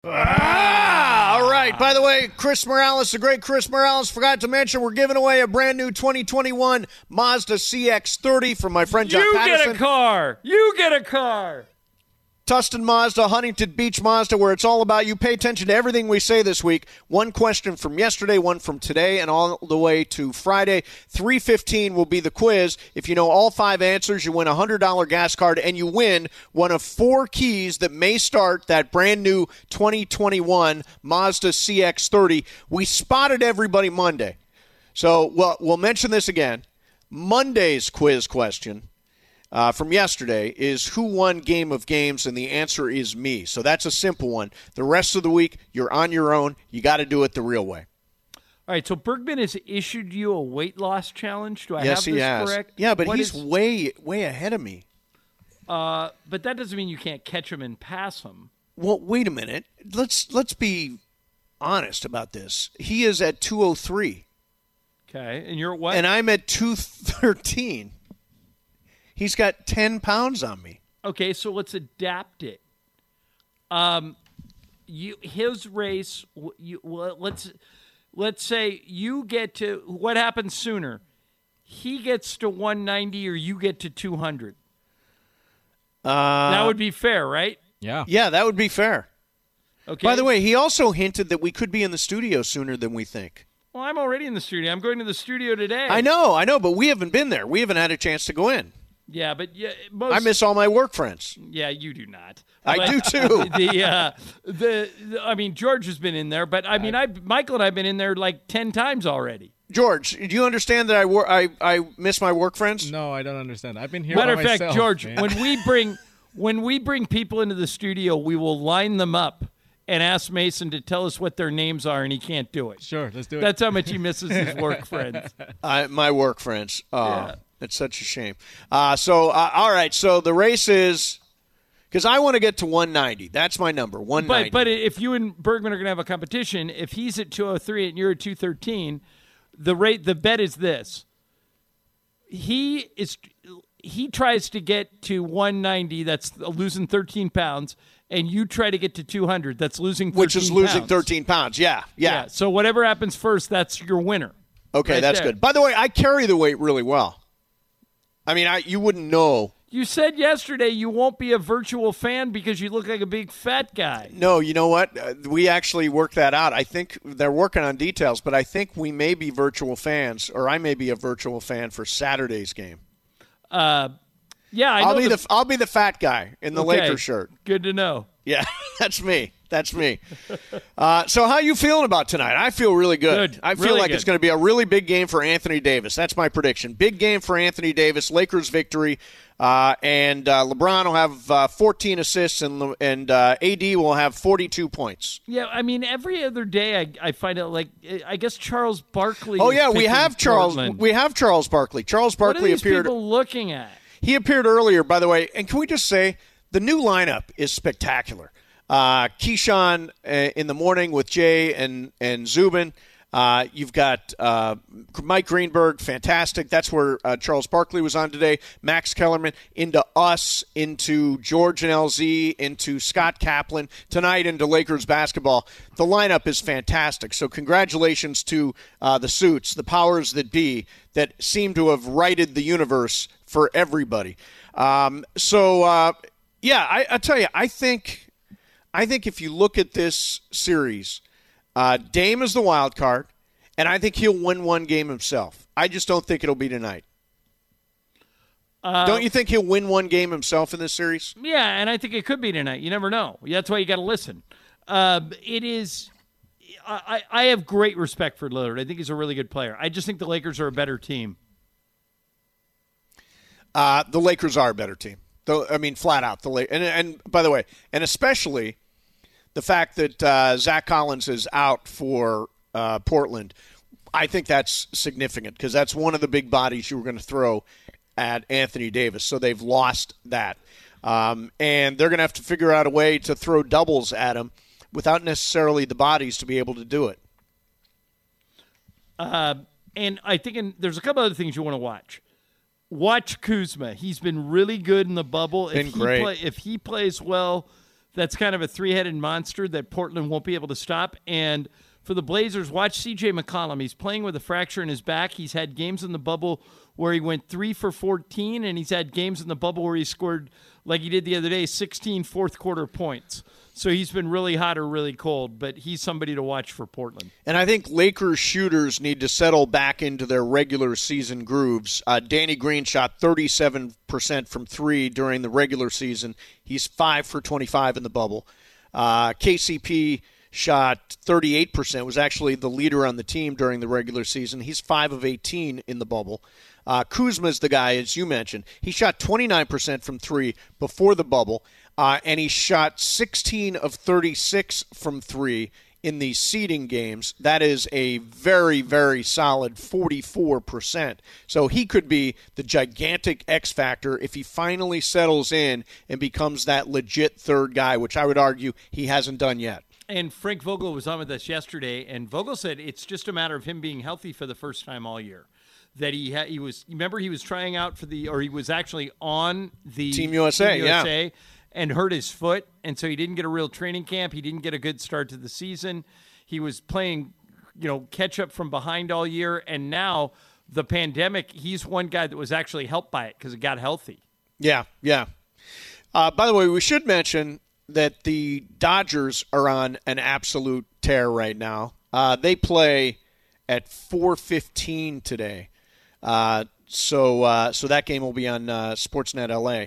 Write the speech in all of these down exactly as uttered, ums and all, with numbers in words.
Ah, all right. By the way, Chris Morales, the great Chris Morales, forgot to mention we're giving away a brand new twenty twenty-one Mazda C X thirty from my friend John you Patterson. You get a car. You get a car. Tustin Mazda, Huntington Beach Mazda, where it's all about you. Pay attention to everything we say this week. One question from yesterday, one from today, and all the way to Friday. three fifteen will be the quiz. If you know all five answers, you win a one hundred dollars gas card, and you win one of four keys that may start that brand new twenty twenty-one Mazda C X thirty. We spotted everybody Monday. So well, we'll mention this again. Monday's quiz question Uh, from yesterday is who won Game of Games, and the answer is me. So that's a simple one. The rest of the week, you're on your own. You got to do it the real way. All right, so Bergman has issued you a weight loss challenge. Do I yes, have this he has. correct? Yeah, but what he's is, way, way ahead of me. Uh, but that doesn't mean you can't catch him and pass him. Well, wait a minute. Let's let's be honest about this. He is at two oh three. Okay, and you're at what? And I'm at two thirteen. He's got ten pounds on me. Okay, so let's adapt it. Um, you his race. You well, let's let's say you get to what happens sooner. He gets to one ninety, or you get to two hundred. Uh, that would be fair, right? Yeah. Yeah, that would be fair. Okay. By the way, he also hinted that we could be in the studio sooner than we think. Well, I'm already in the studio. I'm going to the studio today. I know, I know, but we haven't been there. We haven't had a chance to go in. Yeah, but yeah, most, I miss all my work friends. Yeah, you do not. I but, do too. The, uh, the the I mean, George has been in there, but I mean, I Michael and I've been in there like ten times already. George, do you understand that I wor- I I miss my work friends? No, I don't understand. I've been here. Matter by of fact, myself, George, man. when we bring when we bring people into the studio, we will line them up and ask Mason to tell us what their names are, and he can't do it. Sure, let's do it. That's how much he misses his work friends. I, my work friends. Oh, Yeah. It's such a shame. Uh, so, uh, all right. So the race is because I want to get to one ninety. That's my number, one ninety. But but if you and Bergman are going to have a competition, if he's at two oh three and you're at two thirteen, the rate the bet is this. He is he tries to get to one ninety. That's losing thirteen pounds. And you try to get to two hundred. That's losing thirteen Which is losing pounds. thirteen pounds. Yeah, yeah. Yeah. So whatever happens first, that's your winner. Okay, right that's there. good. By the way, I carry the weight really well. I mean, I you wouldn't know. You said yesterday you won't be a virtual fan because you look like a big fat guy. No, you know what? Uh, we actually worked that out. I think they're working on details, but I think we may be virtual fans, or I may be a virtual fan for Saturday's game. Uh, yeah, I I'll know be the, the I'll be the fat guy in the okay, Lakers shirt. Good to know. Yeah, that's me. That's me. Uh, so how you feeling about tonight? I feel really good. Good. I feel Really like good. it's going to be a really big game for Anthony Davis. That's my prediction. Big game for Anthony Davis. Lakers victory. Uh, and uh, LeBron will have uh, fourteen assists, and and uh, A D will have forty-two points. Yeah, I mean, every other day I, I find out, like, I guess Charles Barkley Oh is yeah, we picking have Charles. Portland. We have Charles Barkley. Charles What are Barkley these appeared. people looking at? He appeared earlier, by the way. And can we just say the new lineup is spectacular. Uh, Keyshawn uh, in the morning with Jay and, and Zubin. Uh, you've got uh, Mike Greenberg, fantastic. That's where uh, Charles Barkley was on today. Max Kellerman into us, into George and L Z, into Scott Kaplan, tonight into Lakers basketball. The lineup is fantastic. So congratulations to uh, the suits, the powers that be, that seem to have righted the universe for everybody. Um, so, uh, yeah, I, I tell you, I think – I think if you look at this series, uh, Dame is the wild card, and I think he'll win one game himself. I just don't think it'll be tonight. Uh, don't you think he'll win one game himself in this series? Yeah, and I think it could be tonight. You never know. That's why you got to listen. Uh, it is. I, I have great respect for Lillard. I think he's a really good player. I just think the Lakers are a better team. Uh, the Lakers are a better team. The, I mean, flat out. The La- and and by the way, and especially the fact that uh, Zach Collins is out for uh, Portland, I think that's significant because that's one of the big bodies you were going to throw at Anthony Davis. So they've lost that. Um, and they're going to have to figure out a way to throw doubles at him without necessarily the bodies to be able to do it. Uh, and I think in, there's a couple other things you want to watch. Watch Kuzma. He's been really good in the bubble. Been if great. He play, if he plays well, that's kind of a three-headed monster that Portland won't be able to stop. And for the Blazers, watch C J McCollum. He's playing with a fracture in his back. He's had games in the bubble where he went three for fourteen, and he's had games in the bubble where he scored, like he did the other day, sixteen fourth-quarter points. So he's been really hot or really cold, but he's somebody to watch for Portland. And I think Lakers shooters need to settle back into their regular season grooves. Uh, Danny Green shot thirty-seven percent from three during the regular season. He's five for twenty-five in the bubble. Uh, K C P shot thirty-eight percent, was actually the leader on the team during the regular season. He's five of eighteen in the bubble. Uh, Kuzma's the guy, as you mentioned. He shot twenty-nine percent from three before the bubble, uh, and he shot sixteen of thirty-six from three in the seeding games. That is a very, very solid forty-four percent. So he could be the gigantic X factor if he finally settles in and becomes that legit third guy, which I would argue he hasn't done yet. And Frank Vogel was on with us yesterday, and Vogel said it's just a matter of him being healthy for the first time all year. That he ha- he was, remember he was trying out for the, or he was actually on the Team U S A, Team U S A yeah. and hurt his foot, and so he didn't get a real training camp. He didn't get a good start to the season. He was playing, you know, catch up from behind all year, and now the pandemic, he's one guy that was actually helped by it because it got healthy. Yeah, yeah. Uh, by the way, we should mention that the Dodgers are on an absolute tear right now. Uh, they play at four fifteen today. Uh, so uh, so that game will be on uh, Sportsnet L A.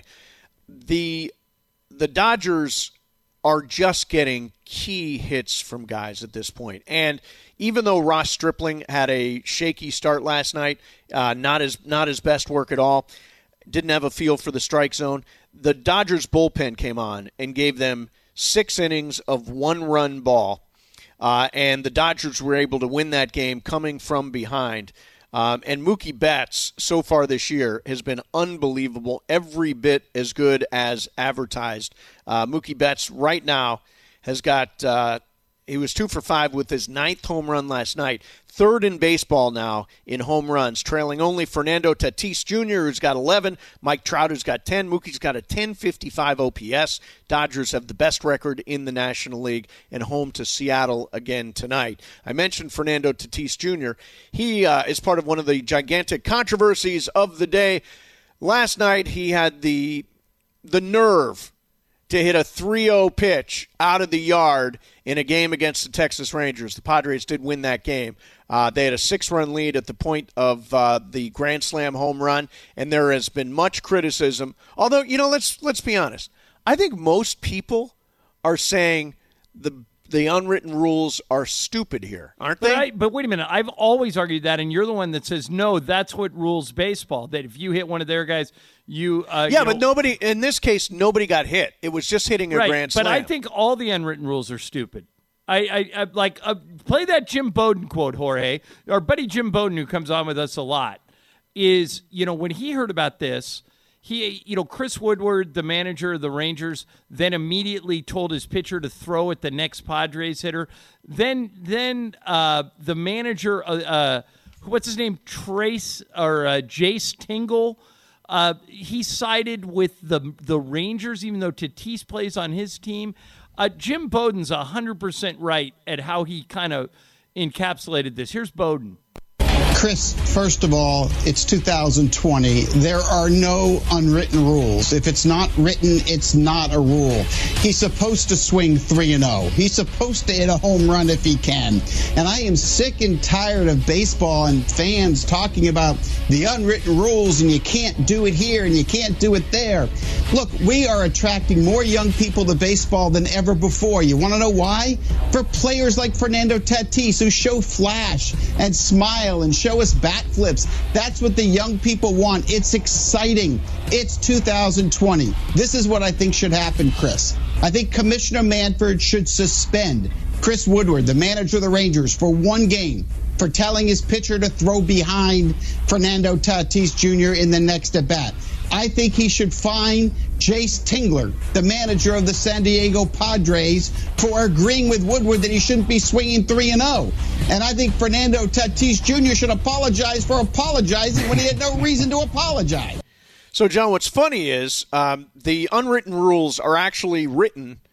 The the Dodgers are just getting key hits from guys at this point. And even though Ross Stripling had a shaky start last night, uh, not his not his best work at all, didn't have a feel for the strike zone, the Dodgers bullpen came on and gave them six innings of one-run ball, uh, and the Dodgers were able to win that game coming from behind. Um, and Mookie Betts, so far this year, has been unbelievable, every bit as good as advertised. Uh, Mookie Betts right now has got uh, – he was two for five with his ninth home run last night, third in baseball now in home runs, trailing only Fernando Tatis Junior, who's got eleven, Mike Trout, who's got ten, Mookie's got a ten fifty-five O P S. Dodgers have the best record in the National League and home to Seattle again tonight. I mentioned Fernando Tatis Junior He uh, is part of one of the gigantic controversies of the day. Last night he had the the nerve to hit a three oh pitch out of the yard in a game against the Texas Rangers. The Padres did win that game. Uh, they had a six-run lead at the point of uh, the Grand Slam home run, and there has been much criticism. Although, you know, let's let's be honest. I think most people are saying the the unwritten rules are stupid here, aren't but they? I, but wait a minute. I've always argued that, and you're the one that says, no, that's what rules baseball, that if you hit one of their guys, you uh, Yeah, you but know, nobody, in this case, nobody got hit. It was just hitting a right, grand slam. But I think all the unwritten rules are stupid. I, I, I like uh, play that Jim Bowden quote, Jorge. Our buddy Jim Bowden, who comes on with us a lot, is, you know, when he heard about this, he, you know, Chris Woodward, the manager of the Rangers, then immediately told his pitcher to throw at the next Padres hitter. Then, then uh, the manager, uh, uh, what's his name, Trace or uh, Jace Tingle, uh, he sided with the the Rangers, even though Tatis plays on his team. Uh, Jim Bowden's one hundred percent right at how he kind of encapsulated this. Here's Bowden. Chris, first of all, it's two thousand twenty. There are no unwritten rules. If it's not written, it's not a rule. He's supposed to swing three and oh. He's supposed to hit a home run if he can. And I am sick and tired of baseball and fans talking about the unwritten rules and you can't do it here and you can't do it there. Look, we are attracting more young people to baseball than ever before. You want to know why? For players like Fernando Tatis who show flash and smile and show us bat flips. That's what the young people want. It's exciting. It's two thousand twenty. This is what I think should happen, Chris. I think Commissioner Manfred should suspend Chris Woodward, the manager of the Rangers, for one game for telling his pitcher to throw behind Fernando Tatis Junior in the next at-bat. I think he should fine Jace Tingler, the manager of the San Diego Padres, for agreeing with Woodward that he shouldn't be swinging three and oh. And I think Fernando Tatis Junior should apologize for apologizing when he had no reason to apologize. So, John, what's funny is um, the unwritten rules are actually written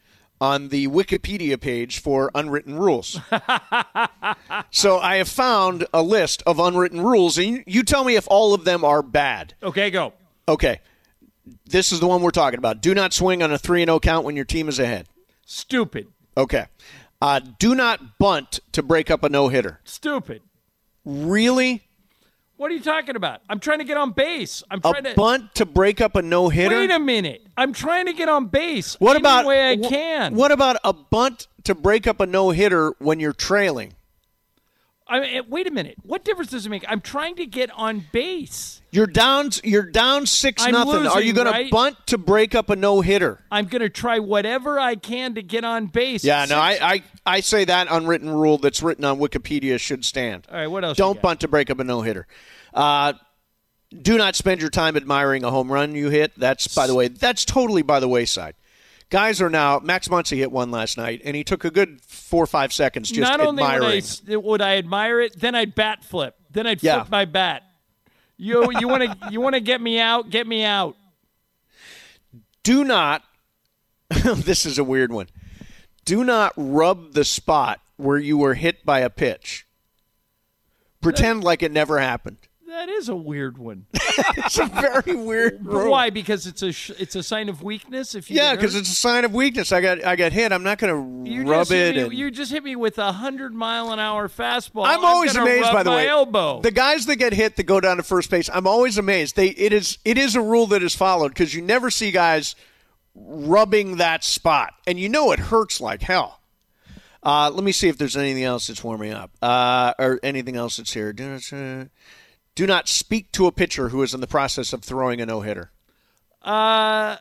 on the Wikipedia page for unwritten rules. So I have found a list of unwritten rules, and you, you tell me if all of them are bad. Okay, go. Okay. This is the one we're talking about. Do not swing on a three and oh count when your team is ahead. Stupid. Okay. Uh, do not bunt to break up a no-hitter. Stupid. Really? What are you talking about? I'm trying to get on base. I'm A trying to bunt to break up a no-hitter? Wait a minute. I'm trying to get on base. What any about way I wh- can? What about a bunt to break up a no-hitter when you're trailing? I mean, wait a minute. What difference does it make? I'm trying to get on base. You're down. You're down six I'm nothing. Are losing, you going right? to bunt to break up a no-hitter? I'm going to try whatever I can to get on base. Yeah, Six- no, I, I I say that unwritten rule that's written on Wikipedia should stand. All right, what else? you Don't got? bunt to break up a no-hitter. Uh, do not spend your time admiring a home run you hit. That's, by the way, that's totally by the wayside. Guys are now, Max Muncy hit one last night, and he took a good four or five seconds just Not only admiring. would I, s- would I admire it, then I'd bat flip. Then I'd Yeah. flip my bat. You you want to you want to get me out? Get me out. Do not, this is a weird one, do not rub the spot where you were hit by a pitch. Pretend like it never happened. That is a weird one. It's a very weird But rule. why? Because it's a sh- it's a sign of weakness. If you Yeah, get because hurt? it's a sign of weakness. I got I got hit. I'm not going You to rub just hit it. me, and- you just hit me with a hundred mile an hour fastball. I'm always gonna amazed, rub by the my way. elbow. The guys that get hit that go down to first base, I'm always amazed. They it is it is a rule that is followed because you never see guys rubbing that spot, and you know it hurts like hell. Uh, let me see if there's anything else that's warming up, uh, or anything else that's here. Do not, uh, do not speak to a pitcher who is in the process of throwing a no hitter. uh,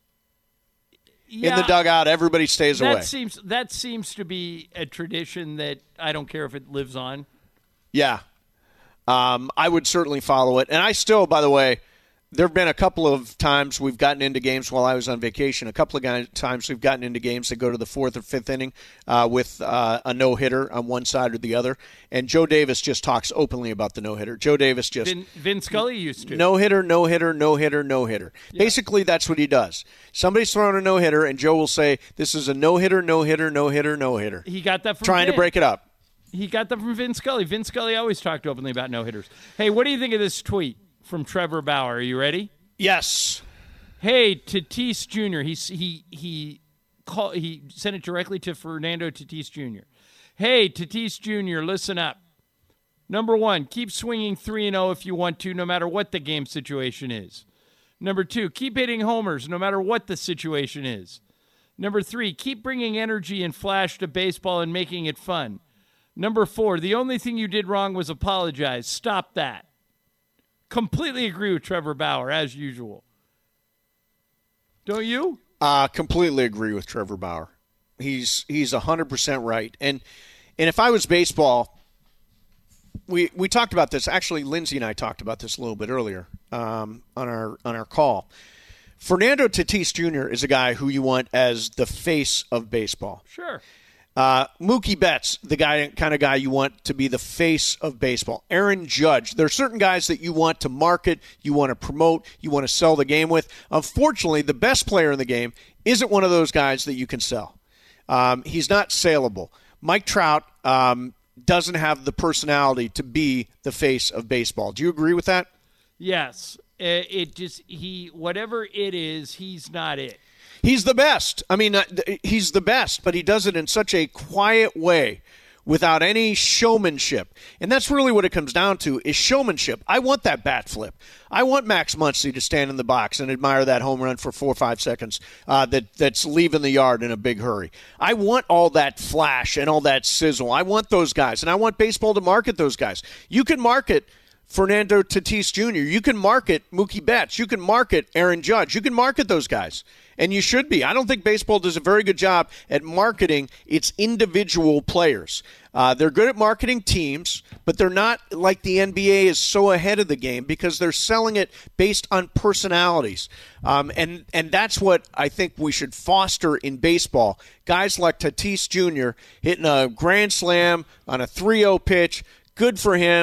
yeah, In the dugout, everybody stays that away. seems that seems to be a tradition that I don't care if it lives on. Yeah. Um, I would certainly follow it. And I still, by the way, there have been a couple of times we've gotten into games while I was on vacation. A couple of guys, times we've gotten into games that go to the fourth or fifth inning uh, with uh, a no-hitter on one side or the other. And Joe Davis just talks openly about the no-hitter. Joe Davis just Vin, Vin Scully used to. no-hitter, no-hitter, no-hitter, no-hitter. Basically, that's what he does. Somebody's throwing a no-hitter, and Joe will say, this is a no-hitter, no-hitter, no-hitter, no-hitter. He got that from Trying Vin. to break it up. He got that from Vin Scully. Vin Scully always talked openly about no hitters. Hey, what do you think of this tweet from Trevor Bauer? Are you ready? Yes. Hey, Tatis Junior He he he call, he sent it directly to Fernando Tatis Junior Hey, Tatis Junior, listen up. Number one, keep swinging three and oh if you want to, no matter what the game situation is. Number two, keep hitting homers no matter what the situation is. Number three, keep bringing energy and flash to baseball and making it fun. Number four, the only thing you did wrong was apologize. Stop that. Completely agree with Trevor Bauer, as usual. Don't you? Uh, completely agree with Trevor Bauer. He's he's one hundred percent right. And and if I was baseball, we we talked about this. Actually, Lindsay and I talked about this a little bit earlier um, on our on our call. Fernando Tatis Junior is a guy who you want as the face of baseball. Sure. Uh, Mookie Betts, the guy, kind of guy you want to be the face of baseball. Aaron Judge. There are certain guys that you want to market, you want to promote, you want to sell the game with. Unfortunately, the best player in the game isn't one of those guys that you can sell. Um, he's not saleable. Mike Trout um, doesn't have the personality to be the face of baseball. Do you agree with that? Yes. Uh, It just, he, whatever it is, he's not it. He's the best. I mean, uh, th- he's the best, but he does it in such a quiet way without any showmanship. And that's really what it comes down to is showmanship. I want that bat flip. I want Max Muncy to stand in the box and admire that home run for four or five seconds uh, that, that's leaving the yard in a big hurry. I want all that flash and all that sizzle. I want those guys, and I want baseball to market those guys. You can market Fernando Tatis Junior You can market Mookie Betts. You can market Aaron Judge. You can market those guys. And you should be. I don't think baseball does a very good job at marketing its individual players. Uh, they're good at marketing teams, but they're not like the N B A is so ahead of the game because they're selling it based on personalities. Um, and, and that's what I think we should foster in baseball. Guys like Tatis Junior hitting a grand slam on a three oh pitch. Good for him.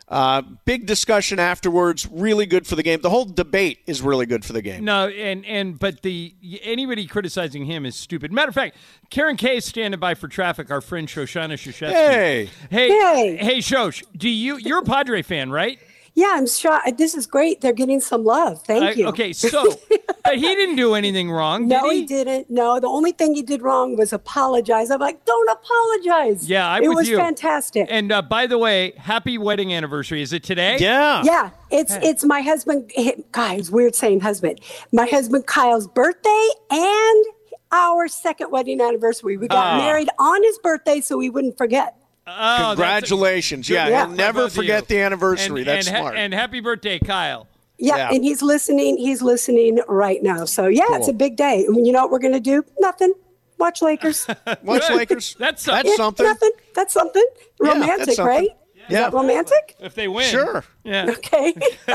Uh, big discussion afterwards. Really good for the game. The whole debate is really good for the game. No, and and but the anybody criticizing him is stupid. Matter of fact, Karen Kay is standing by for traffic. Our friend Shoshana Shashevsky. Hey, hey, hey, hey, Shosh. Do you? You're a Padre fan, right? Yeah, I'm shocked. This is great. They're getting some love. Thank uh, you. Okay, so but he didn't do anything wrong, did no, he? he didn't. No, the only thing he did wrong was apologize. I'm like, don't apologize. Yeah, I'm it with was you. fantastic. And uh, by the way, happy wedding anniversary. Is it today? Yeah. Yeah, it's it's my husband. God, it's weird saying husband. My husband Kyle's birthday and our second wedding anniversary. We got Ah. married on his birthday, so we wouldn't forget. Oh, Congratulations. that's a- Yeah, Yeah. he'll never Both of forget you. the anniversary. And, That's and, ha- smart. and happy birthday, Kyle. Yeah, Yeah. and he's listening. He's listening right now. So yeah, it's Cool. a big day. And you know what we're gonna do? Nothing. Watch Lakers. Watch Good. Lakers. That's That's Yeah, something. Nothing. That's something. Yeah, Romantic, that's something. right? Is Yeah. that romantic? If they win. Sure. Yeah. Okay.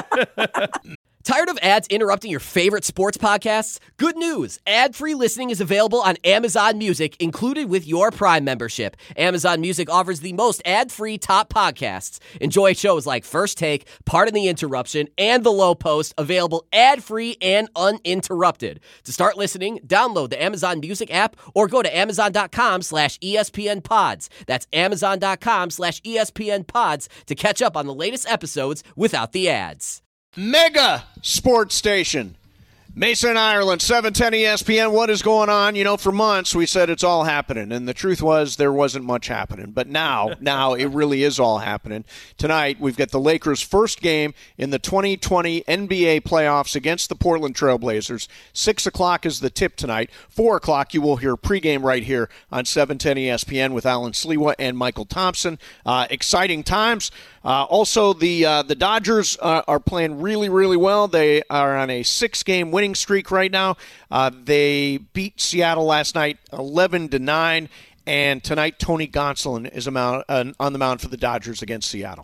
Tired of ads interrupting your favorite sports podcasts? Good news! Ad-free listening is available on Amazon Music, included with your Prime membership. Amazon Music offers the most ad-free top podcasts. Enjoy shows like First Take, Pardon the Interruption, and The Low Post, available ad-free and uninterrupted. To start listening, download the Amazon Music app or go to amazon.com slash ESPN pods. That's amazon.com slash ESPN pods to catch up on the latest episodes without the ads. Mega Sports Station. Mason, Ireland, seven ten E S P N. What is going on? You know, for months we said it's all happening, and the truth was there wasn't much happening. But now, now it really is all happening. Tonight we've got the Lakers' first game in the twenty twenty N B A playoffs against the Portland Trail Blazers. Six o'clock is the tip tonight. Four o'clock you will hear pregame right here on seven ten E S P N with Alan Slewa and Michael Thompson. Uh, exciting times. Uh, also, the uh, the Dodgers uh, are playing really, really well. They are on a six-game winning streak right now. Uh, they beat Seattle last night, eleven to nine, and tonight Tony Gonsolin is a mount, uh, on the mound for the Dodgers against Seattle.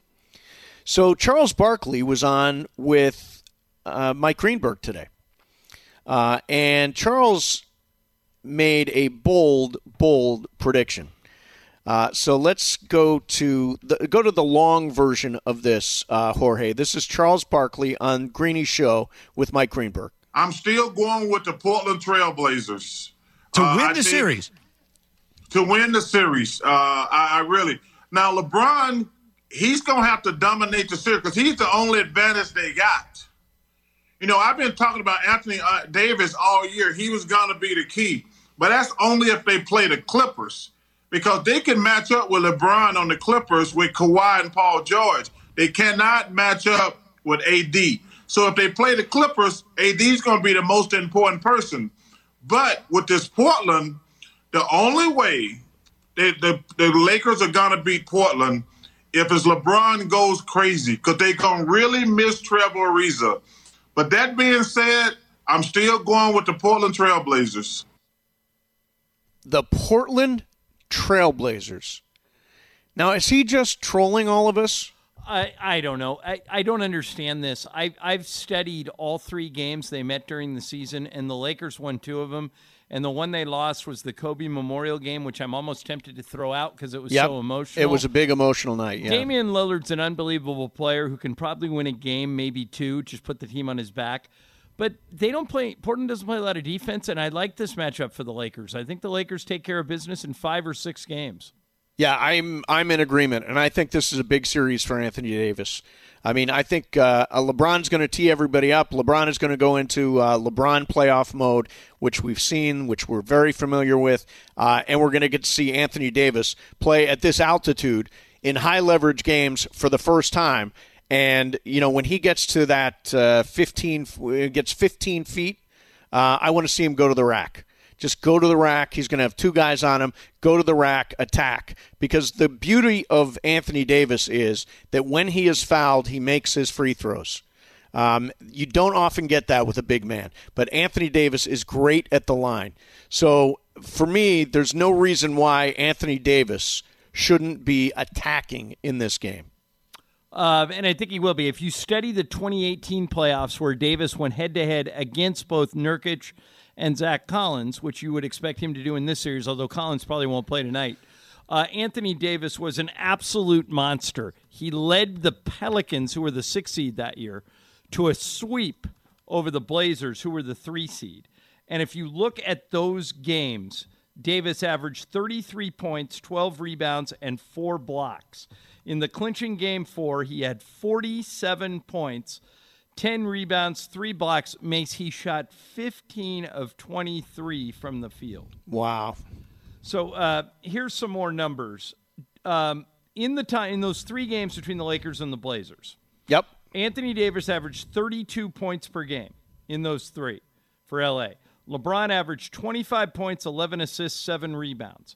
So Charles Barkley was on with uh, Mike Greenberg today, uh, and Charles made a bold, bold prediction. Uh, so let's go to the go to the long version of this, uh, Jorge. This is Charles Barkley on Greeny's show with Mike Greenberg. I'm still going with the Portland Trail Blazers to uh, win I the think, series. To win the series, uh, I, I really now LeBron. He's gonna have to dominate the series because he's the only advantage they got. You know, I've been talking about Anthony uh, Davis all year. He was gonna be the key, but that's only if they play the Clippers. Because they can match up with LeBron on the Clippers with Kawhi and Paul George. They cannot match up with A D. So if they play the Clippers, A D is going to be the most important person. But with this Portland, the only way they, the, the Lakers are going to beat Portland if it's LeBron goes crazy, because they're going to really miss Trevor Ariza. But that being said, I'm still going with the Portland Trail Blazers. The Portland Trailblazers. Now, is he just trolling all of us? I, I don't know. I, I don't understand this. I, I've studied all three games they met during the season, and the Lakers won two of them. And the one they lost was the Kobe Memorial game, which I'm almost tempted to throw out because it was Yep. so emotional. It was a big emotional night, yeah. Damian Lillard's an unbelievable player who can probably win a game, maybe two, just put the team on his back. But they don't play – Portland doesn't play a lot of defense, and I like this matchup for the Lakers. I think the Lakers take care of business in five or six games. Yeah, I'm I'm in agreement, and I think this is a big series for Anthony Davis. I mean, I think uh, LeBron's going to tee everybody up. LeBron is going to go into uh, LeBron playoff mode, which we've seen, which we're very familiar with, uh, and we're going to get to see Anthony Davis play at this altitude in high-leverage games for the first time. And, you know, when he gets to that uh, fifteen, gets fifteen feet, uh, I want to see him go to the rack. Just go to the rack. He's going to have two guys on him. Go to the rack, attack. Because the beauty of Anthony Davis is that when he is fouled, he makes his free throws. Um, you don't often get that with a big man. But Anthony Davis is great at the line. So, for me, there's no reason why Anthony Davis shouldn't be attacking in this game. Uh, and I think he will be. If you study the twenty eighteen playoffs where Davis went head-to-head against both Nurkic and Zach Collins, which you would expect him to do in this series, although Collins probably won't play tonight, Uh, Anthony Davis was an absolute monster. He led the Pelicans, who were the sixth seed that year, to a sweep over the Blazers, who were the three seed. And if you look at those games, Davis averaged thirty-three points, twelve rebounds, and four blocks. In the clinching game four, he had forty-seven points, ten rebounds, three blocks. Mace, he shot fifteen of twenty-three from the field. Wow. So uh, here's some more numbers. Um, in the time in those three games between the Lakers and the Blazers, Yep. Anthony Davis averaged thirty-two points per game in those three for L A. LeBron averaged twenty-five points, eleven assists, seven rebounds.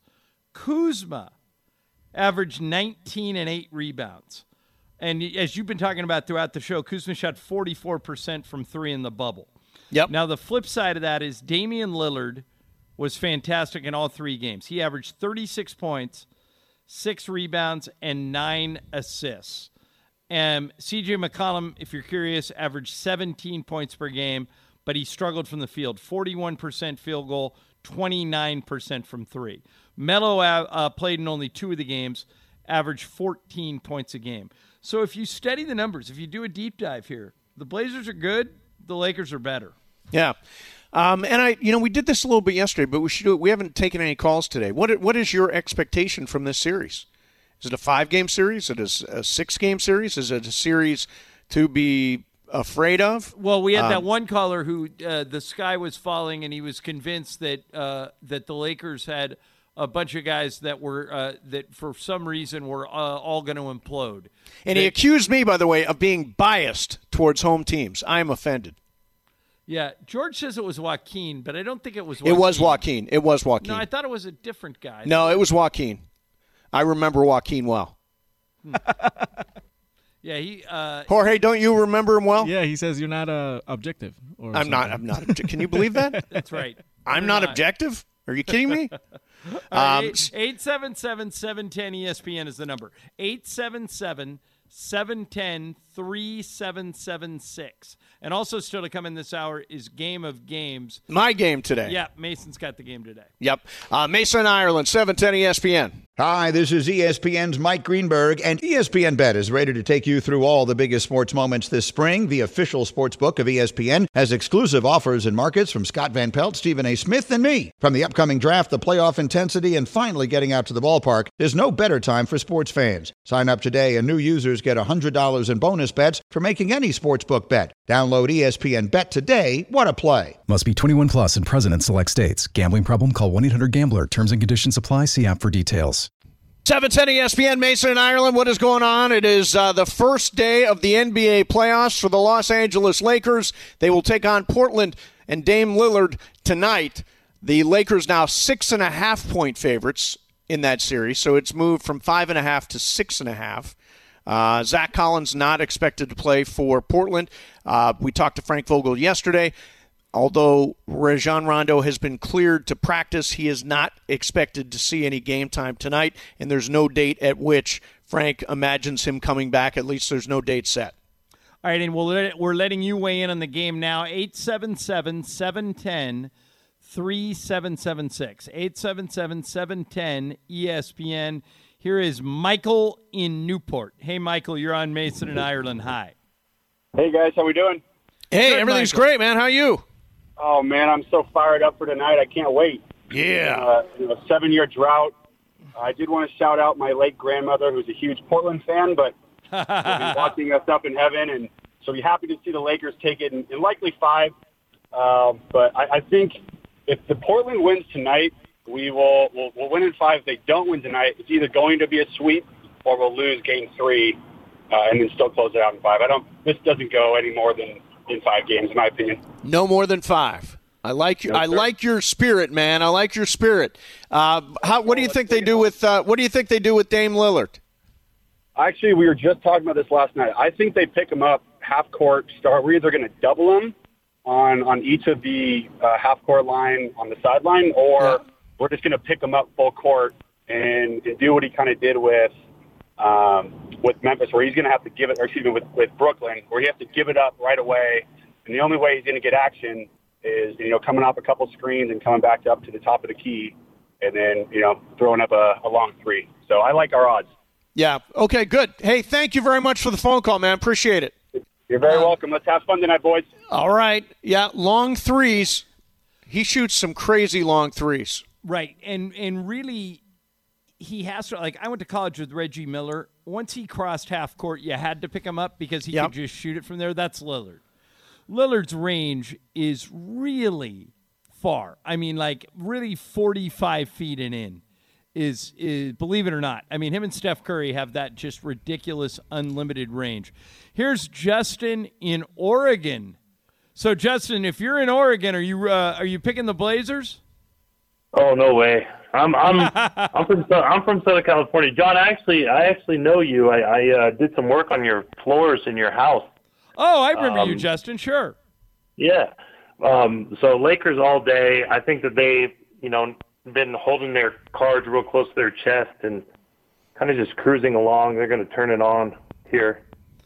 Kuzma averaged nineteen and eight rebounds. And as you've been talking about throughout the show, Kuzma shot forty-four percent from three in the bubble. Yep. Now, the flip side of that is Damian Lillard was fantastic in all three games. He averaged thirty-six points, six rebounds, and nine assists. And C J McCollum, if you're curious, averaged seventeen points per game, but he struggled from the field. forty-one percent field goal, twenty-nine percent from three. Melo uh, played in only two of the games, averaged fourteen points a game. So if you study the numbers, if you do a deep dive here, the Blazers are good, the Lakers are better. Yeah. Um, and I, you know, we did this a little bit yesterday, but we should do it. We haven't taken any calls today. What What is your expectation from this series? Is it a five-game series? Is it a, a six-game series? Is it a series to be afraid of? Well, we had um, that one caller who uh, the sky was falling, and he was convinced that uh, that the Lakers had a bunch of guys that were uh, that for some reason were uh, all going to implode. And that, he accused me, by the way, of being biased towards home teams. I am offended. Yeah, George says it was Joaquin, but I don't think it was Joaquin. It was Joaquin. It was Joaquin. No, I thought it was a different guy. No, it was Joaquin. I remember Joaquin well. Yeah, he. Uh, Jorge, don't you remember him well? Yeah, he says you're not uh, objective. Or I'm something. not. I'm not. Obje- Can you believe that? That's right. I'm not, not objective. Are you kidding me? um, eight seven seven, seven one zero E S P N is the number. eight seven seven, seven one zero, three seven seven six. And also still to come in this hour is Game of Games. My game today. Yeah, Mason's got the game today. Yep. Uh, Mason, Ireland, seven ten E S P N. Hi, this is E S P N's Mike Greenberg, and E S P N Bet is ready to take you through all the biggest sports moments this spring. The official sports book of E S P N has exclusive offers and markets from Scott Van Pelt, Stephen A. Smith, and me. From the upcoming draft, the playoff intensity, and finally getting out to the ballpark, there's no better time for sports fans. Sign up today, and new users get one hundred dollars in bonus bets for making any sportsbook bet. Download E S P N Bet today. What a play. Must be twenty-one plus and present in select states. Gambling problem? Call one eight hundred gambler. Terms and conditions apply. See app for details. seven ten E S P N, Mason in Ireland. What is going on? It is uh, the first day of the N B A playoffs for the Los Angeles Lakers. They will take on Portland and Dame Lillard tonight. The Lakers now six and a half point favorites in that series, so it's moved from five and a half to six and a half. Uh, Zach Collins not expected to play for Portland. Uh, we talked to Frank Vogel yesterday. Although Rajon Rondo has been cleared to practice, he is not expected to see any game time tonight, and there's no date at which Frank imagines him coming back. At least there's no date set. All right, and we'll, we're letting you weigh in on the game now. eight seven seven, seven one zero, three seven seven six. eight seven seven, seven one zero, E S P N. Here is Michael in Newport. Hey, Michael, you're on Mason in Ireland. Hi. Hey, guys. How we doing? Hey, Good, everything's Michael. great, man. How are you? Oh, man, I'm so fired up for tonight. I can't wait. Yeah. Uh, you know, seven-year drought. I did want to shout out my late grandmother, who's a huge Portland fan, but she'll be watching us up in heaven, and she'll be happy to see the Lakers take it in, in likely five. Uh, but I, I think if the Portland wins tonight, we will we'll, we'll win in five. If they don't win tonight, it's either going to be a sweep or we'll lose game three uh, and then still close it out in five. I don't. This doesn't go any more than in five games, in my opinion. No more than five. I like you. Yes, I sir. like your spirit, man. I like your spirit. Uh, how? What do you think they do with? Uh, what do you think they do with Dame Lillard? Actually, we were just talking about this last night. I think they pick him up half court. Start. We're either going to double him on on each of the uh, half court line on the sideline, or Yeah. we're just going to pick him up full court and, and do what he kind of did with um, with Memphis, where he's going to have to give it, or excuse me, with, with Brooklyn, where he has to give it up right away. And the only way he's going to get action is, you know, coming off a couple screens and coming back up to the top of the key and then, you know, throwing up a, a long three. So I like our odds. Yeah. Okay, good. Hey, thank you very much for the phone call, man. Appreciate it. You're very welcome. Let's have fun tonight, boys. All right. Yeah, long threes. He shoots some crazy long threes. Right. And and really, he has to, like, I went to college with Reggie Miller. Once he crossed half court, you had to pick him up because he Yep. could just shoot it from there. That's Lillard. Lillard's range is really far. I mean, like, really forty-five feet and in is, is, believe it or not. I mean, him and Steph Curry have that just ridiculous unlimited range. Here's Justin in Oregon. So, Justin, if you're in Oregon, are you uh, are you picking the Blazers? Oh, no way. I'm I'm I'm from I'm from Southern California. John, I actually I actually know you. I, I uh, did some work on your floors in your house. Oh, I remember Um, you, Justin. Sure. Yeah. Um, so Lakers all day. I think that they, you know, been holding their cards real close to their chest and kind of just cruising along. They're going to turn it on here.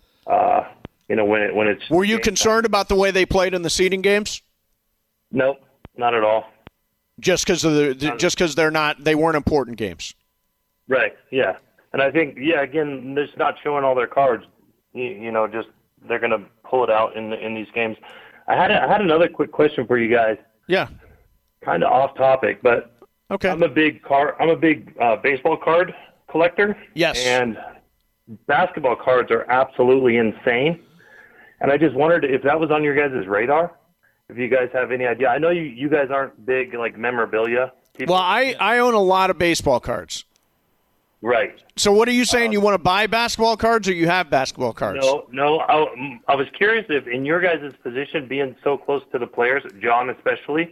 Uh, you know, when it when it's. Were you concerned about the way they played in the seeding games? Nope, not at all. Just because of the, the just because they're not they weren't important games. Right. Yeah. And I think yeah, again, they're just not showing all their cards. You, you know, just they're going to pull it out in the, in these games. I had a, I had another quick question for you guys. Yeah. Kind of off topic, but okay. I'm a big card. I'm a big uh, baseball card collector. Yes. And basketball cards are absolutely insane. And I just wondered if that was on your guys' radar. If you guys have any idea. I know you, you guys aren't big, like, memorabilia people. Well, I, I own a lot of baseball cards. Right. So what are you saying? Um, you want to buy basketball cards or you have basketball cards? No, no. I, I was curious if in your guys' position, being so close to the players, John especially,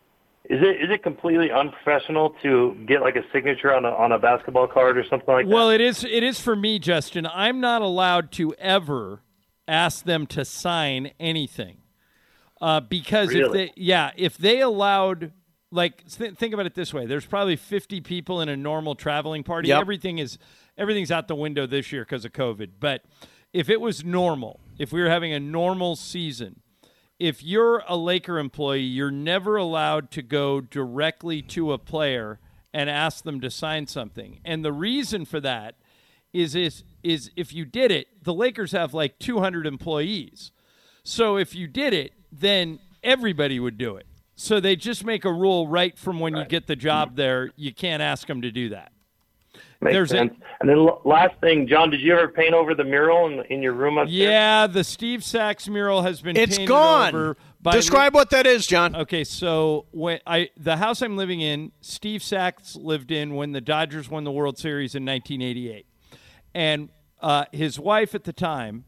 is it is it completely unprofessional to get, like, a signature on a, on a basketball card or something like that? Well, it is, it is for me, Justin. I'm not allowed to ever ask them to sign anything. Uh, because really? if they, yeah, if they allowed, like, th- think about it this way: there's probably fifty people in a normal traveling party. Yep. Everything is, everything's out the window this year because of COVID. But if it was normal, if we were having a normal season, if you're a Laker employee, you're never allowed to go directly to a player and ask them to sign something. And the reason for that is is is if you did it, the Lakers have like two hundred employees. So if you did it, then everybody would do it. So they just make a rule right from when right. you get the job there. You can't ask them to do that. Makes There's sense. A, and then last thing, John, did you ever paint over the mural in, in your room upstairs? Yeah, the Steve Sachs mural has been it's painted gone. over. By Describe what that is, John. Okay, so when I the house I'm living in, Steve Sachs lived in when the Dodgers won the World Series in nineteen eighty-eight. And uh, his wife at the time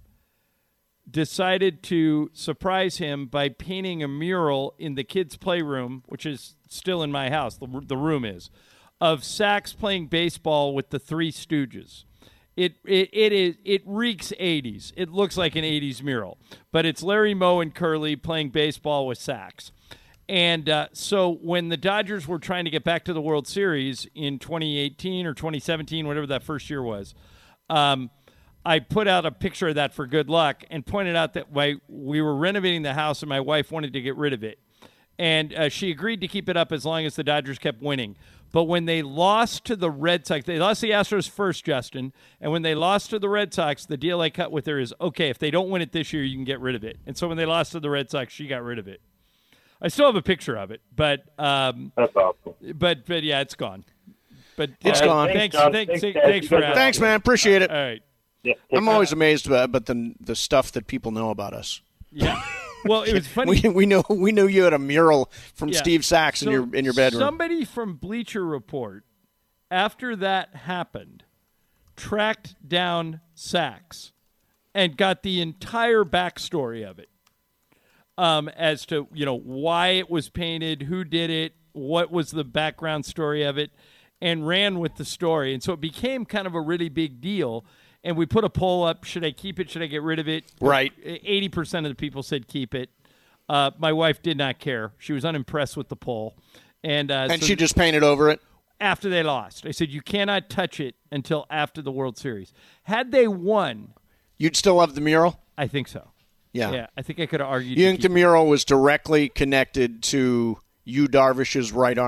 decided to surprise him by painting a mural in the kids' playroom, which is still in my house, the, the room is, of Sachs playing baseball with the Three Stooges. It, it it is it reeks eighties. It looks like an eighties mural, but it's Larry Moe and Curly playing baseball with Sachs. And uh, so when the Dodgers were trying to get back to the World Series in twenty eighteen or twenty seventeen, whatever that first year was, um, I put out a picture of that for good luck and pointed out that my, we were renovating the house and my wife wanted to get rid of it. And uh, she agreed to keep it up as long as the Dodgers kept winning. But when they lost to the Red Sox, they lost the Astros first, Justin. And when they lost to the Red Sox, the deal I cut with her is, okay, if they don't win it this year, you can get rid of it. And so when they lost to the Red Sox, she got rid of it. I still have a picture of it, but um, that's awesome. But but yeah, it's gone. But it's uh, gone. Thanks, John. thanks, Thanks, thanks, guys. thanks for asking. Thanks, man. Appreciate it. All right. Yeah, I'm always amazed about the the stuff that people know about us. Yeah. Well, it was funny. we, we know we knew you had a mural from yeah. Steve Sachs so in your in your bedroom. Somebody from Bleacher Report, after that happened, tracked down Sachs and got the entire backstory of it, um, as to you know why it was painted, who did it, what was the background story of it, and ran with the story. And so it became kind of a really big deal. And we put a poll up, should I keep it, should I get rid of it? Right. eighty percent of the people said keep it. Uh, my wife did not care. She was unimpressed with the poll. And, uh, and so she just painted over it? After they lost. I said, you cannot touch it until after the World Series. Had they won. You'd still have the mural? I think so. Yeah. Yeah, I think I could have argued. You think the mural was directly connected to Yu Darvish's right arm?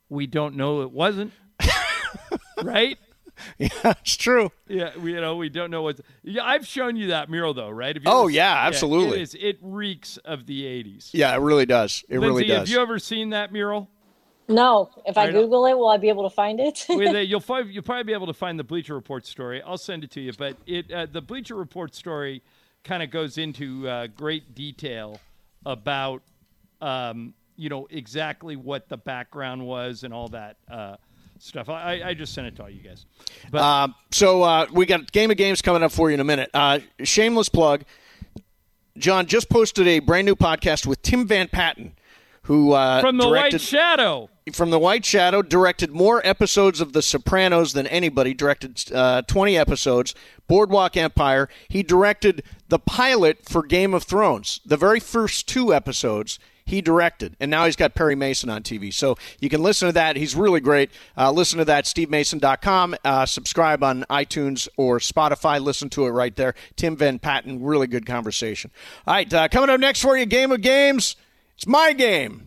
we don't know it wasn't. Right? Yeah, it's true. Yeah, we, you know, we don't know what's. Yeah, I've shown you that mural, though, right? Have you Oh, ever, yeah, absolutely. Yeah, it, is, it reeks of the eighties. Yeah, it really does. It Lindsay, really does. have you ever seen that mural? No. If I I don't- Google it, will I be able to find it? With it, you'll, find, you'll probably be able to find the Bleacher Report story. I'll send it to you. But it uh, the Bleacher Report story kind of goes into uh, great detail about, um, you know, exactly what the background was and all that uh, stuff. I, I just sent it to all you guys. But Uh, so uh, we got Game of Games coming up for you in a minute. Uh, shameless plug. John just posted a brand new podcast with Tim Van Patten, who uh, from the directed, White Shadow. From the White Shadow, directed more episodes of The Sopranos than anybody. Directed uh, twenty episodes. Boardwalk Empire. He directed the pilot for Game of Thrones. The very first two episodes he directed, and now he's got Perry Mason on T V. So you can listen to that. He's really great. Uh, listen to that, steve mason dot com. Uh, subscribe on iTunes or Spotify. Listen to it right there. Tim Van Patten, really good conversation. All right, uh, coming up next for you, Game of Games. It's my game.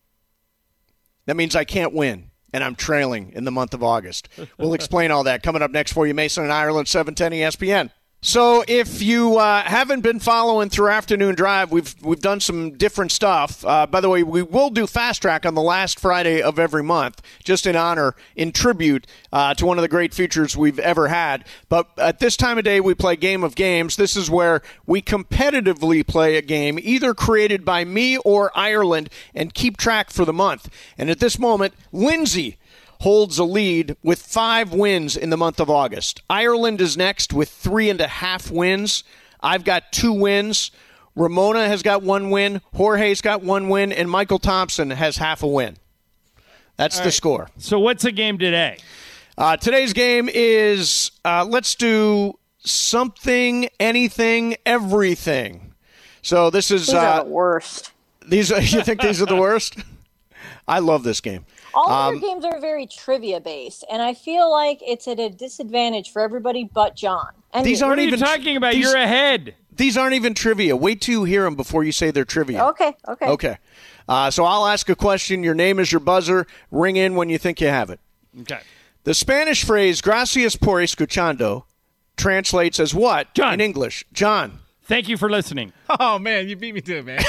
That means I can't win, and I'm trailing in the month of August. We'll explain all that coming up next for you, Mason and Ireland, seven ten E S P N. So if you uh, haven't been following through Afternoon Drive, we've we've done some different stuff. Uh, by the way, we will do Fast Track on the last Friday of every month, just in honor, in tribute uh, to one of the great features we've ever had. But at this time of day, we play Game of Games. This is where we competitively play a game, either created by me or Ireland, and keep track for the month. And at this moment, Lindsay holds a lead with five wins in the month of August. Ireland is next with three and a half wins. I've got two wins. Ramona has got one win. Jorge's got one win. And Michael Thompson has half a win. That's All the right. score. So what's the game today? Uh, today's game is uh, let's do something, anything, everything. So this is These uh, are the worst. These are, you think these are the worst? I love this game. All Um, of your games are very trivia based, and I feel like it's at a disadvantage for everybody but John. And These you. aren't What are you even talking about? these- You're ahead. These aren't even trivia. Wait till you hear them before you say they're trivia. Okay, okay. Okay. Uh, so I'll ask a question. Your name is your buzzer. Ring in when you think you have it. Okay. The Spanish phrase "gracias por escuchando" translates as what John. in English? John. Thank you for listening. Oh, man, you beat me to it, man.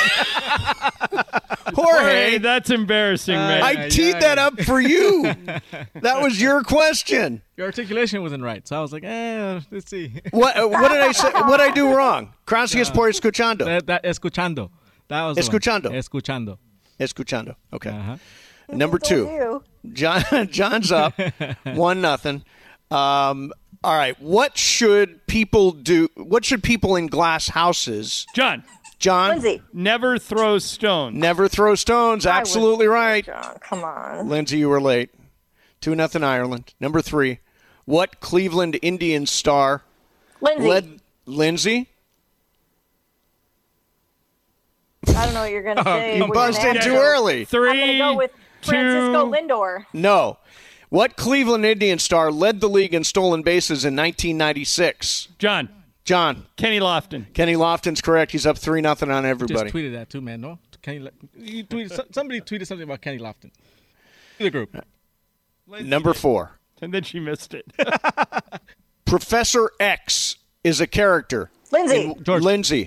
Jorge, Hey, that's embarrassing, man. I yeah, teed yeah. that up for you. That was your question. Your articulation wasn't right, so I was like, eh, let's see. What, uh, what did I say? What did I do wrong? Gracias por escuchando. that, that, escuchando. That was the one. Escuchando. Escuchando. Escuchando. Okay. Uh-huh. Number two. You. John, John's up, one nothing. Um, all right. What should people do? What should people in glass houses? John, John, Lindsay. never throw stones. never throw stones. I Absolutely would- right. John, come on. Lindsay, you were late. Two nothing Ireland. Number three. What Cleveland Indians star Lindsay. led Lindsay? I don't know what you're going to say. You We're buzzed gonna in have too to- early. I'm going Three, to go with Francisco two, Lindor. No. What Cleveland Indians star led the league in stolen bases in nineteen ninety-six? John, John. Kenny Lofton. Kenny Lofton's correct. He's up three nothing on everybody. Just tweeted that too, man. No, Kenny. Lo- You tweeted, so- somebody tweeted something about Kenny Lofton. The group. Number four. And then she missed it. Professor X is a character. Lindsay. George. Lindsay.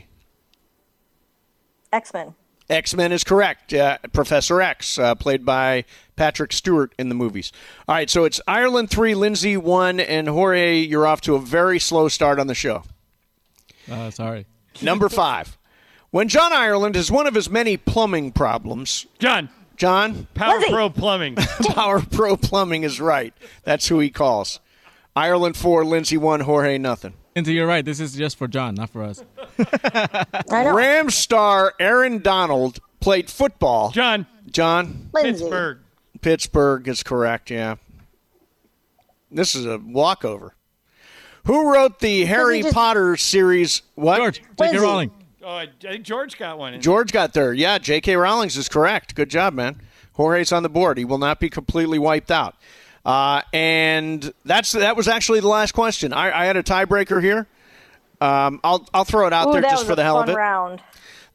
X-Men. X-Men is correct. Uh, Professor X, uh, played by Patrick Stewart in the movies. All right, so it's Ireland three, Lindsay one, and Jorge, you're off to a very slow start on the show. Uh, sorry. Number five. When John Ireland has one of his many plumbing problems, John, John, Power Lindsay. Pro Plumbing. Power Pro Plumbing is right. That's who he calls. Ireland four, Lindsay one, Jorge nothing. Lindsay, you're right. This is just for John, not for us. I know. Rams star Aaron Donald played football. John, John, Lindsay. Pittsburgh. Pittsburgh is correct, yeah. This is a walkover. Who wrote the Harry just- Potter series? What? George, J K Lindsay. Rowling. Oh, I I think George got one. In. George got there. Yeah, J K. Rowling's is correct. Good job, man. Jorge's on the board. He will not be completely wiped out. Uh, and that's that was actually the last question. I, I had a tiebreaker here. Um, I'll I'll throw it out Ooh, there that just was for a the hell fun of it. round.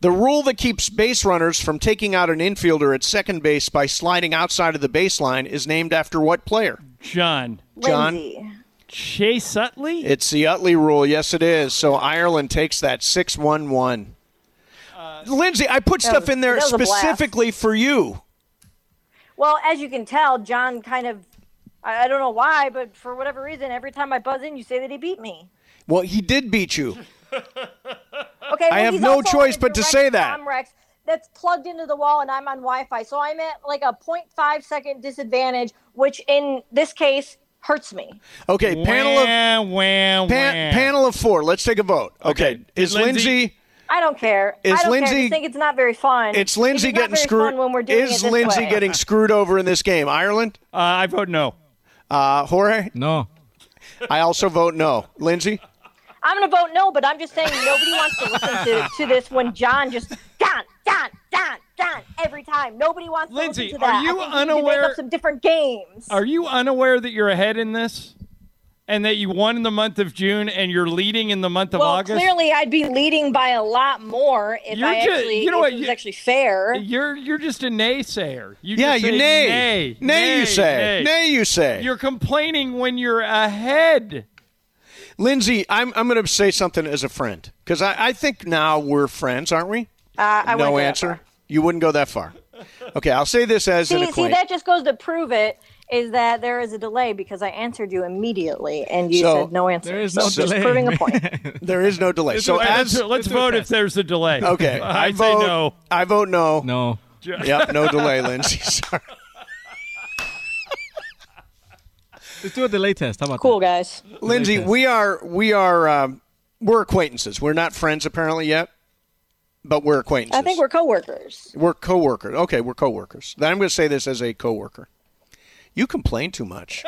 The rule that keeps base runners from taking out an infielder at second base by sliding outside of the baseline is named after what player? John. John. Lindsay. Chase Utley? It's the Utley rule. Yes, it is. So Ireland takes that six one one. Uh, Lindsay, I put stuff was, in there specifically for you. Well, as you can tell, John kind of, I, I don't know why, but for whatever reason, every time I buzz in, you say that he beat me. Well, he did beat you. Okay, well, I have he's no also choice on a but to direct say that. Comrex that's plugged into the wall, and I'm on Wi-Fi, so I'm at like a zero point five second disadvantage, which in this case hurts me. Okay, panel of Wah, wah, pan, wah. panel of four. Let's take a vote. Okay, Okay. is Lindsay- Lindsay? I don't care. Is I don't Lindsay- care. I think it's not very fun. It's Lindsay It's not getting very screwed. fun when we're doing Is it this Lindsay way. getting screwed over in this game? Ireland? Uh, I vote no. Uh, Jorge? No. I also vote no. Lindsay? I'm going to vote no, but I'm just saying nobody wants to listen to, to this when John just, John, John, John, John, every time. Nobody wants to Lindsay, listen to that. are you I think we need to unaware- make up some different games. Are you unaware that you're ahead in this? And that you won in the month of June and you're leading in the month of well, August? clearly I'd be leading by a lot more if You're I ju- actually, you know if what, it was you- actually fair. You're you're just a naysayer. You Yeah, just you say nay. nay. Nay, you say. nay. Nay, you say. You're complaining when you're ahead. Lindsay, I'm I'm going to say something as a friend because I, I think now we're friends, aren't we? Uh, I no wouldn't go that answer. far. You wouldn't go that far. Okay, I'll say this as an See, see, acquaintance. that just goes to prove it, is that there is a delay because I answered you immediately and you So, said no answer. there is so no just delay. proving a point. There is no delay. So Let's, as let's let's do a vote if test. there's a delay. okay, I, I say vote no. I vote no. No. Yep, no delay, Lindsay. Sorry. Let's do a delay test. How about Cool, guys. Lindsay, test. we are we are um, we're acquaintances. We're not friends apparently yet, but we're acquaintances. I think we're coworkers. we're coworkers. Okay, we're coworkers. Then I'm going to say this as a coworker. You complain too much.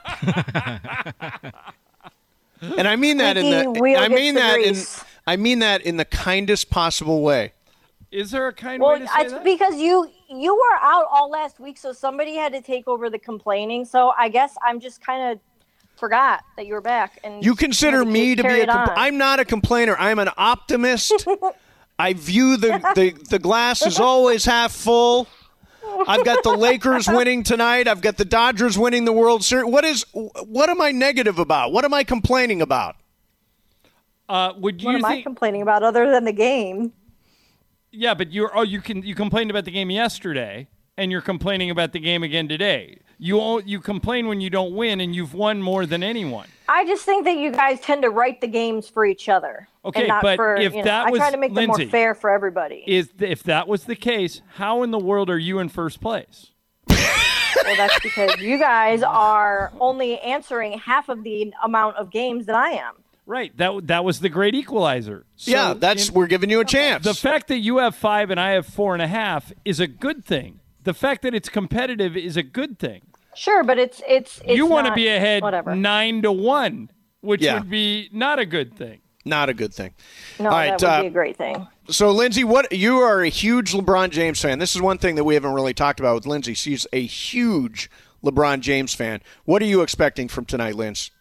And I mean that in Squeaky the wheel I gets mean the that in grease. I mean that in the kindest possible way. Is there a kind Well, way to say it's that? because you you were out all last week, so somebody had to take over the complaining. So I guess I'm just kind of forgot that you were back. And You consider had to me to be carry a it compl- on. I'm not a complainer. I'm an optimist. I view the, the, the glass is always half full. I've got the Lakers winning tonight. I've got the Dodgers winning the World Series. What is what am I negative about? What am I complaining about? Uh, would you What am I think? complaining about other than the game? Yeah, but you're oh you can you complained about the game yesterday, and you're complaining about the game again today. You all, you complain when you don't win, and you've won more than anyone. I just think that you guys tend to write the games for each other. Okay, and not but for, if you know, that I try was- to make them Lindsay, more fair for everybody. Is if that was the case, how in the world are you in first place? Well, that's because you guys are only answering half of the amount of games that I am. Right. That that was the great equalizer. So yeah, that's in- we're giving you a chance. the fact that you have five and I have four and a half is a good thing. The fact that it's competitive is a good thing. Sure, but it's it's, it's you want to not- be ahead whatever. nine to one, which Yeah. would be not a good thing. Not a good thing. No, All right, that would uh, be a great thing. So, Lindsay, what you are a huge LeBron James fan. This is one thing that we haven't really talked about with Lindsay. She's a huge LeBron James fan. What are you expecting from tonight, Linz?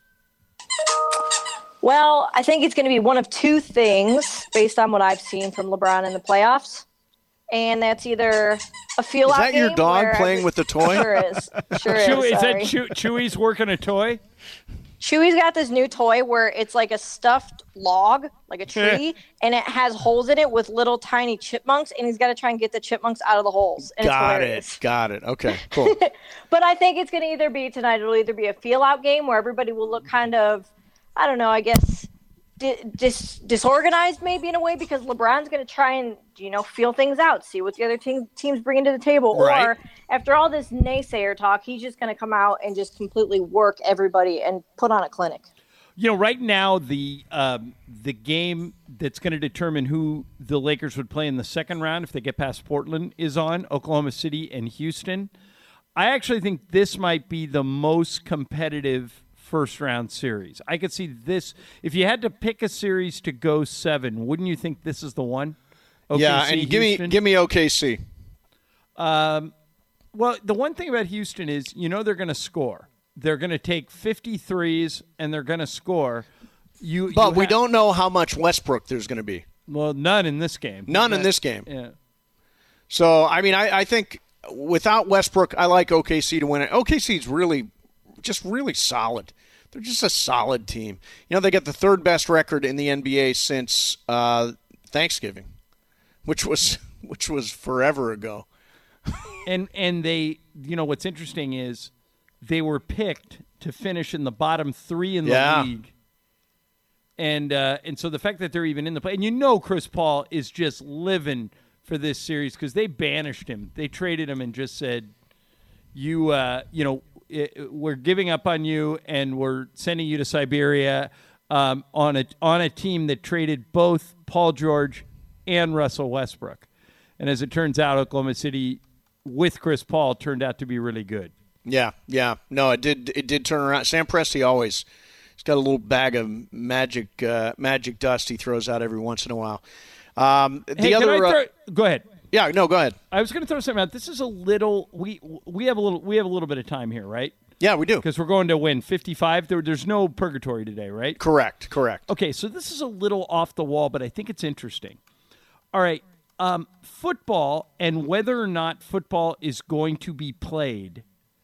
Well, I think it's going to be one of two things based on what I've seen from LeBron in the playoffs. And that's either a feel Is out that your game dog where playing every- with the toy? Sure is. Sure Chew- is. is sorry. that Chew- Chewy's working a toy? Chewy's got this new toy where it's like a stuffed log, like a tree, and it has holes in it with little tiny chipmunks, and he's got to try and get the chipmunks out of the holes. And Got it's hilarious. it. Got it. Okay, cool. But I think it's going to either be tonight, it'll either be a feel out game where everybody will look kind of, I don't know, I guess di- dis- disorganized maybe in a way because LeBron's going to try and, you know, feel things out, see what the other team- teams bring into the table. Right. Or after all this naysayer talk, he's just going to come out and just completely work everybody and put on a clinic. You know, right now the um, the game that's going to determine who the Lakers would play in the second round if they get past Portland is on Oklahoma City and Houston. I actually think this might be the most competitive first round series. I could see this if you had to pick a series to go seven. Wouldn't you think this is the one? yeah, O K C, and give me Houston? give me O K C. Um, well, the one thing about Houston is, you know, they're going to score. They're going to take fifty-threes and they're going to score. You, But you we ha- don't know how much Westbrook there's going to be. Well, none in this game. None That- in this game. Yeah. So, I mean, I, I think without Westbrook, I like O K C to win it. O K C's really, just really solid. They're just a solid team. You know, they got the third best record in the N B A since uh, Thanksgiving, which was which was forever ago. And and they, you know, what's interesting is they were picked to finish in the bottom three in the Yeah. league. And uh, and so the fact that they're even in the play, and you know Chris Paul is just living for this series because they banished him. They traded him and just said, you, uh, you know, it, we're giving up on you and we're sending you to Siberia um, on a on a team that traded both Paul George and Russell Westbrook. And as it turns out, Oklahoma City with Chris Paul turned out to be really good. Yeah, yeah. No, it did it did turn around. Sam Presti always he's got a little bag of magic uh, magic dust he throws out every once in a while. Um, the Hey, can other I throw, uh, go ahead. Yeah, no, go ahead. I was going to throw something out. This is a little we we have a little we have a little bit of time here, right? Yeah, we do. Because we're going to win fifty-five. There, there's no purgatory today, right? Correct, correct. Okay, so this is a little off the wall, but I think it's interesting. All right, um, football and whether or not football is going to be played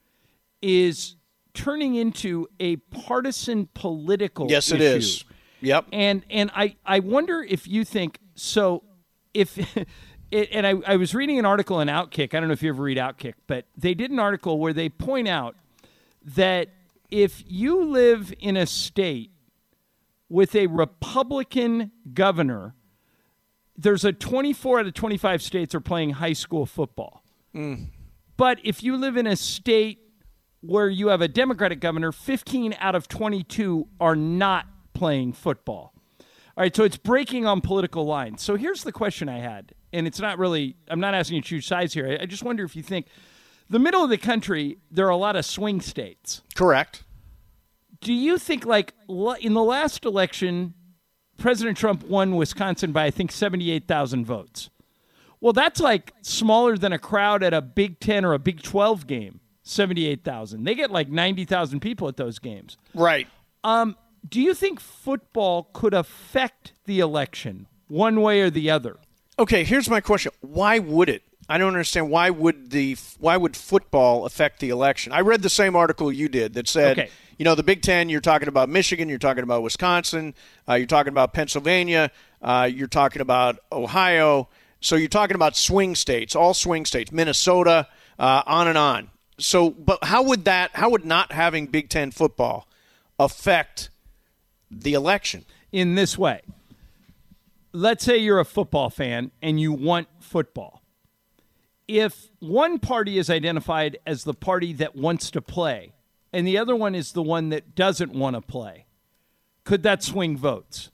is turning into a partisan political Yes, it issue. is. Yep. And and I, I wonder if you think so if it, and I, I was reading an article in Outkick. I don't know if you ever read Outkick, but they did an article where they point out that if you live in a state with a Republican governor, there's a twenty-four out of twenty-five states are playing high school football. Mm. But if you live in a state where you have a Democratic governor, fifteen out of twenty-two are not playing football. All right, so it's breaking on political lines. So here's the question I had, and it's not really, I'm not asking you to choose sides here. I, I just wonder if you think the middle of the country, there are a lot of swing states. Correct. Do you think, like, in the last election, President Trump won Wisconsin by, I think, seventy-eight thousand votes? Well, that's like smaller than a crowd at a Big Ten or a Big twelve game, seventy-eight thousand. They get like ninety thousand people at those games. Right. Um, do you think football could affect the election one way or the other? Okay, here's my question. Why would it? I don't understand. Why would the why would football affect the election? I read the same article you did that said, Okay. you know, the Big Ten, you're talking about Michigan, you're talking about Wisconsin, uh, you're talking about Pennsylvania, uh, you're talking about Ohio. So you're talking about swing states, all swing states, Minnesota, uh, on and on. So, but how would that, how would not having Big Ten football affect the election? In this way. Let's say you're a football fan and you want football. If one party is identified as the party that wants to play and the other one is the one that doesn't want to play, could that swing votes?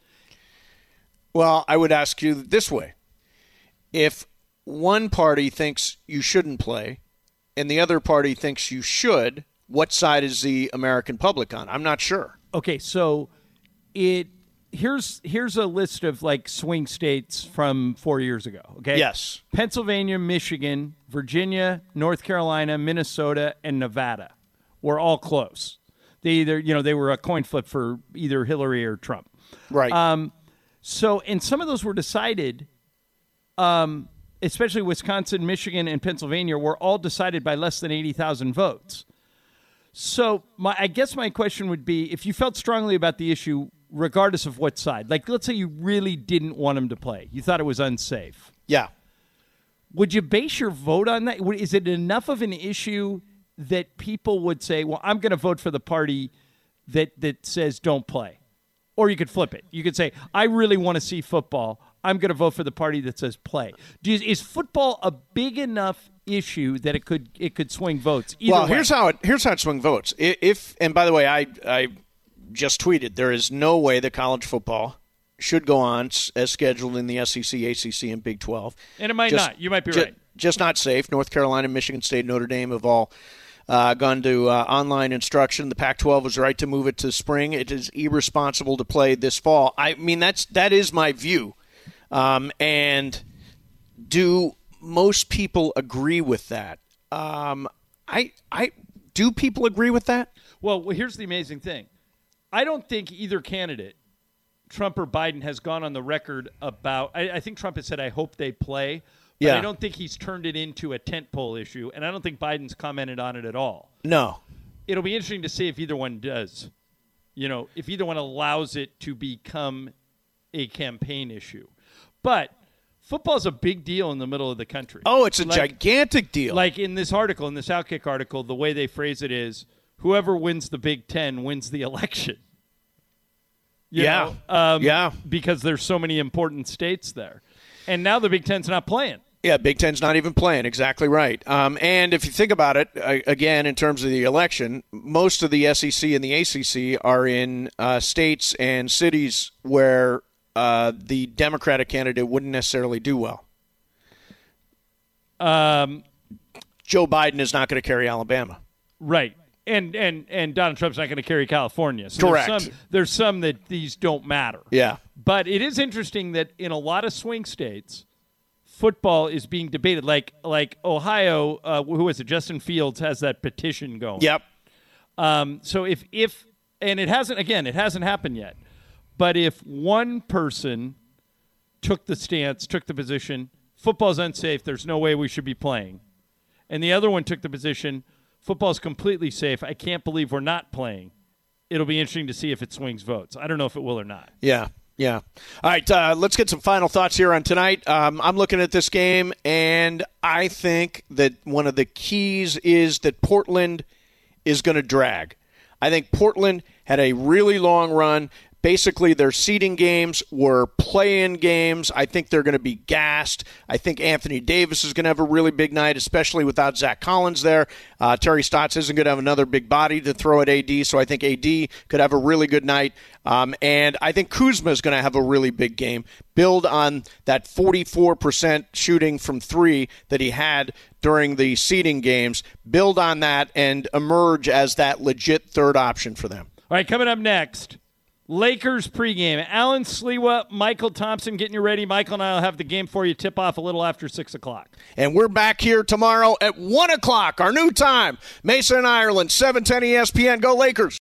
Well, I would ask you this way. If one party thinks you shouldn't play and the other party thinks you should, what side is the American public on? I'm not sure. Okay, so it here's here's a list of like swing states from four years ago. Okay. Yes. Pennsylvania, Michigan, Virginia, North Carolina, Minnesota, and Nevada were all close. They either you know they were a coin flip for either Hillary or Trump. Right. Um. So and some of those were decided. Um. Especially Wisconsin, Michigan, and Pennsylvania were all decided by less than eighty thousand votes. So my, I guess my question would be, if you felt strongly about the issue, regardless of what side, like let's say you really didn't want him to play, you thought it was unsafe. Yeah. Would you base your vote on that? Is it enough of an issue that people would say, well, I'm going to vote for the party that, that says don't play? Or you could flip it. You could say, I really want to see football. I'm going to vote for the party that says play. Do you, is football a big enough issue that it could it could swing votes? Either well, way. here's how it here's how it swing votes. If and by the way, I I just tweeted there is no way that college football should go on as scheduled in the S E C, A C C, and Big twelve. And it might just, not. You might be ju- right. Just not safe. North Carolina, Michigan State, Notre Dame have all uh, gone to uh, online instruction. The Pac twelve was right to move it to spring. It is irresponsible to play this fall. I mean, that's that is my view. Um, and do most people agree with that? Um, I, I do people agree with that? Well, well, here's the amazing thing. I don't think either candidate Trump or Biden has gone on the record about. I, I think Trump has said, "I hope they play." But Yeah. I don't think he's turned it into a tentpole issue, and I don't think Biden's commented on it at all. No. It'll be interesting to see if either one does. You know, if either one allows it to become a campaign issue. But football's a big deal in the middle of the country. Oh, it's a Like- gigantic deal. Like in this article, in this Outkick article, the way they phrase it is, whoever wins the Big Ten wins the election. You Yeah. know? Um, Yeah. Because there's so many important states there. And now the Big Ten's not playing. Yeah, Big Ten's not even playing. Exactly right. Um, and if you think about it, uh, again, in terms of the election, most of the S E C and the A C C are in uh, states and cities where uh, the Democratic candidate wouldn't necessarily do well. Um, Joe Biden is not going to carry Alabama. Right. And and and Donald Trump's not going to carry California. So Correct. There's some, there's some that these don't matter. Yeah. But it is interesting that in a lot of swing states, football is being debated. Like like Ohio, uh, who was it? Justin Fields has that petition going. Yep. Um, so if if and it hasn't again, it hasn't happened yet. But if one person took the stance, took the position, football's unsafe, there's no way we should be playing, and the other one took the position, football's completely safe, I can't believe we're not playing, it'll be interesting to see if it swings votes. I don't know if it will or not. Yeah. Yeah. All right, uh, let's get some final thoughts here on tonight. Um, I'm looking at this game, and I think that one of the keys is that Portland is going to drag. I think Portland had a really long run. Basically, their seeding games were play-in games. I think they're going to be gassed. I think Anthony Davis is going to have a really big night, especially without Zach Collins there. Uh, Terry Stotts isn't going to have another big body to throw at A D, so I think A D could have a really good night. Um, and I think Kuzma is going to have a really big game. Build on that forty-four percent shooting from three that he had during the seeding games. Build on that and emerge as that legit third option for them. All right, coming up next, Lakers pregame. Alan Sliwa, Michael Thompson getting you ready. Michael and I will have the game for you. Tip off a little after six o'clock. And we're back here tomorrow at one o'clock, our new time. Mason, Ireland, seven ten E S P N. Go Lakers.